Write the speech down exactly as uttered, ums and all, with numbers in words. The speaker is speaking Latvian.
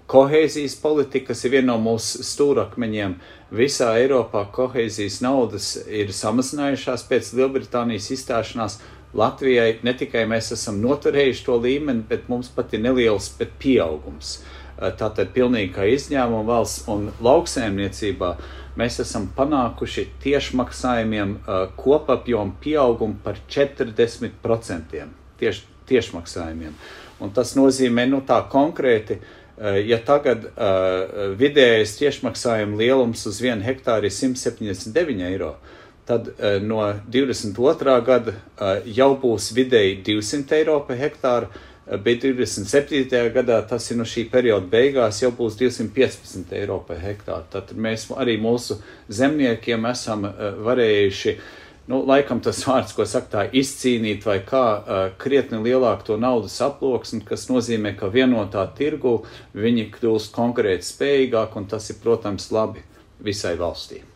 kohēzijas politika, kas ir viena no mūsu stūrakmeņiem. Visā Eiropā kohēzijas naudas ir samazinājušās pēc Lielbritānijas izstāšanās. Latvijai ne tikai mēs esam noturējuši to līmeni, bet mums pat ir neliels bet pieaugums. Tātad pilnīgi kā izņēmuma valsts un lauksaimniecībā mēs esam panākuši tiešmaksājumiem kopapjomu pieaugumu par četrdesmit procentiem tieši, tiešmaksājumiem. Un tas nozīmē, nu tā konkrēti, ja tagad uh, vidējais tiešmaksājuma lielums uz vienu hektāru ir simt septiņdesmit deviņi eiro, tad uh, no divdesmit otrā gada uh, jau būs vidēji divsimt eiro par hektāru, uh, bet divdesmit septītajā gadā, tas ir no šī perioda beigās, jau būs divsimt piecpadsmit eiro par hektāru. Tātad mēs arī mūsu zemniekiem esam uh, varējuši, nu, laikam tas vārds, ko saka tā, izcīnīt vai kā uh, krietni lielāku to naudas aploksni, kas nozīmē, ka vienotā tirgu viņi kļūst konkurēt spējīgāk, un tas ir, protams, labi visai valstī.